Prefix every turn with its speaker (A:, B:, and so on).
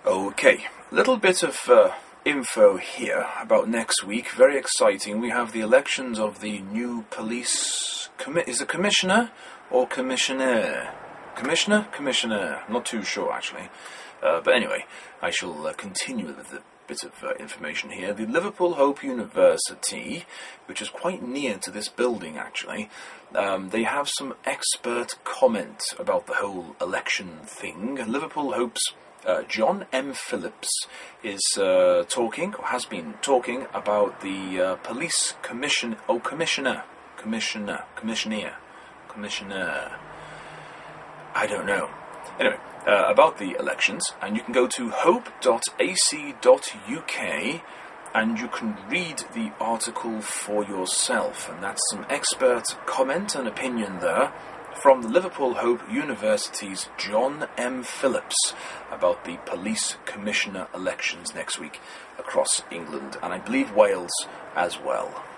A: Okay, little bit of info here about next week. Very exciting. We have the elections of the new police... is it commissioner or commissioner? Commissioner? Commissioner. I'm not too sure, actually. But anyway, I shall continue with a bit of information here. The Liverpool Hope University, which is quite near to this building, actually, they have some expert comment about the whole election thing. Liverpool Hope's John M. Phillips is talking, or has been talking, about the police commissioner. I don't know. Anyway, about the elections, and you can go to hope.ac.uk and you can read the article for yourself, and that's some expert comment and opinion there from the Liverpool Hope University's John M. Phillips about the police commissioner elections next week across England, and I believe Wales as well.